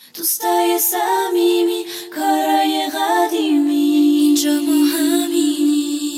دوستای صمیمی، کارای قدیمی، اینجا ما همینی.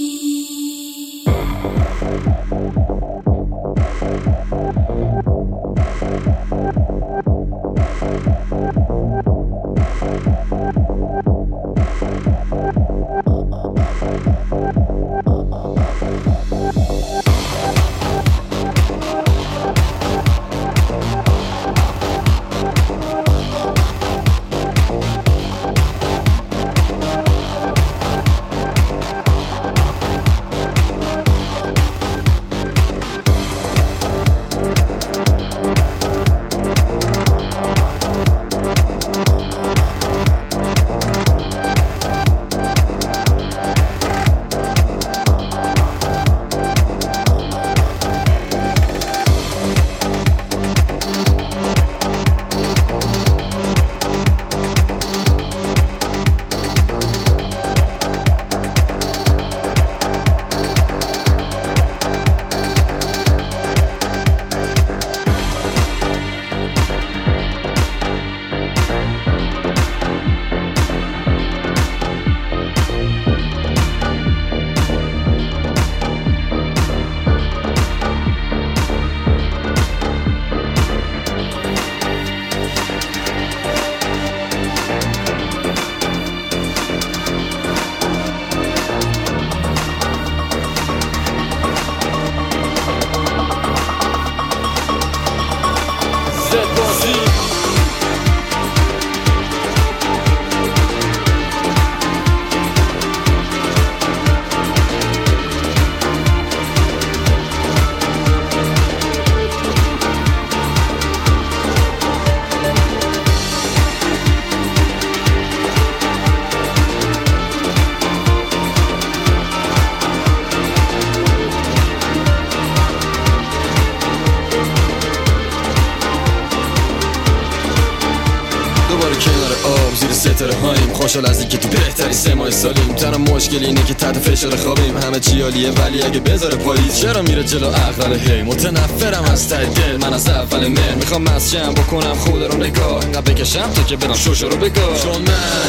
ستاره هاییم، خوشحال از اینکه تو بهترین 3 ماه سالیم. تنها مشکل اینه که تحت فشار خوابیم، همه چی عالیه ولی اگه بذاره پاییز چرا میره جلو عقل. هی متنفرم از ته دل، من از اول مهر میخوام مسجم بکنم خدا رو نگاه، اینقدر بکشم تا که برم شوشو رو بگاه. چون من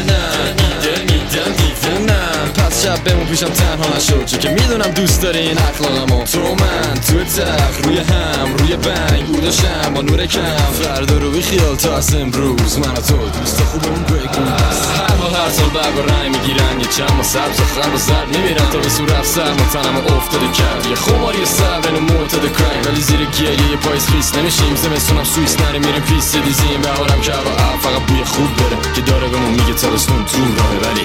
ایده میدم پس شب بمون پیشم تنها نشو، چون که میدونم دوست داری این اخلاقمو. تو من تو تخت روی هم روی بنگ بودشم با نور کم، فردا رو بی خیال تا از امروز من و تو دوست خوبمون بگون. هر سال برگ و رنگ میگیرن، یه چند ما سبز و خرد و زرد میمیرن تا به صورت سر متنم افتاده کرد. یه خماری سر بین معتد کرنگ، ولی زیر گیریه یه پاییز خیس نمیشیم. زمستونم سوئیس نریم میریم پیس دیزیم، بهارم که هوا فقط بوی خوب بره که داره بهمون میگه تابستون تو راهه. ولی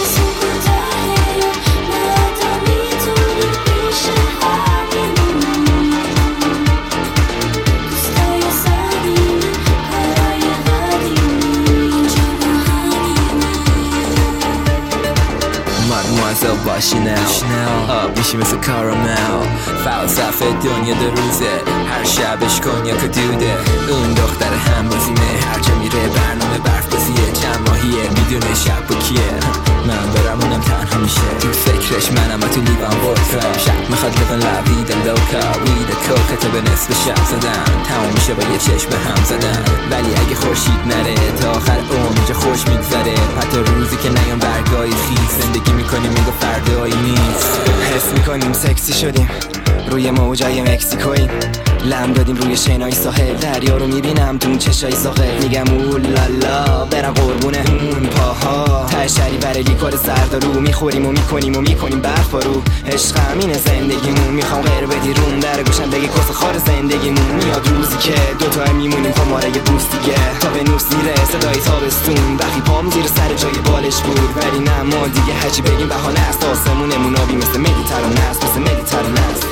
Mademoiselle با شنل آب میشی مثل کارامل، فلسفه دنیا 2 روزه، هر شبش کنیاک و دوده. اون دختر همبازیمه، هر جا میره برنامه برف بازیه، چند ماهیه میدونه شب با کیه. من برم اونم تنها میشه تو فکرش، منم تو لیوان ودکا. شب میخواد لیون لوید لوکا، وید کوکا تا به نصف شب زدن، تمام میشه با یه چشم هم زدن. ولی اگه خورشید نره تا آخر عمر اینجا خوش میگذره، حتی روزی که نیام برگای خیز زندگی میکنیم میگو فردایی نیست. حس میکنیم سکسی شدیم روی موجای مکزیکوییم، لم دادیم روی شنای ساحل، دریا رو میبینم تو اون چشای ساحل، میگم اولالا برم قربونه اون پاها. ته شری برای لیکور زردارو میخوریم و میکنیم برفارو. عشق همینه زندگیمون، میخوام غیر بدی رون در گوشم بگی کس خار زندگیمون. میاد روزی که دوتا میمونیم خماره یه بوست دیگه، تا به نوش زیره صدای تابستون، وقتی پام زیر سر جای بالش بود. ولی نه ما دیگه هرچی بگیم بهانه است، آسمونمون آبی مثل مدیترانه است، مثل مدیترانه است.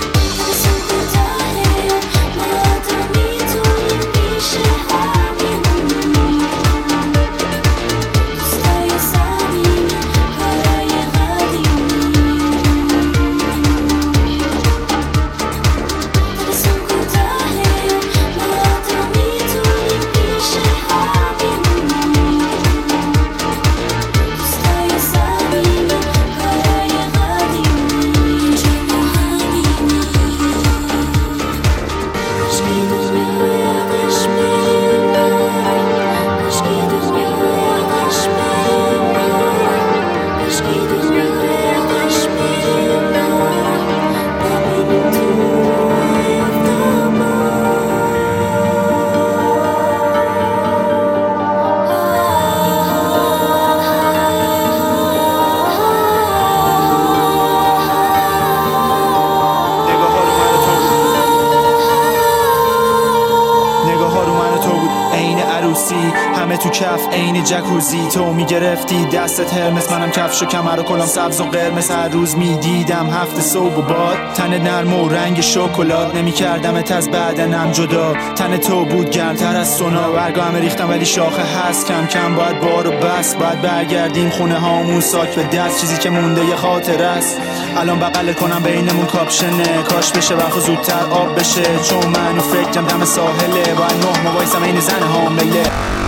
عروسی، همه تو کف عین جکوزی. تو میگرفتی دستت هرمس، منم کفش و کمر و کلام سبز و قرمز. هر روز میدیدم هفت صبح و باد، تن نرم و رنگ شکلات. نمیکردمت از بدنم جدا، تن تو بود گرمتر از سونا. برگام ریختم ولی شاخه هست، کم کم باید بارو بس. باید برگردیم خونه هامون ساک به دست، چیزی که مونده یه خاطر است. الان بغل کنم بینمون کاپشنه، کاش بشه وقت زودتر آب بشه. چون منو فکرم دم ساحله، باید نه وایسم این زن حامله.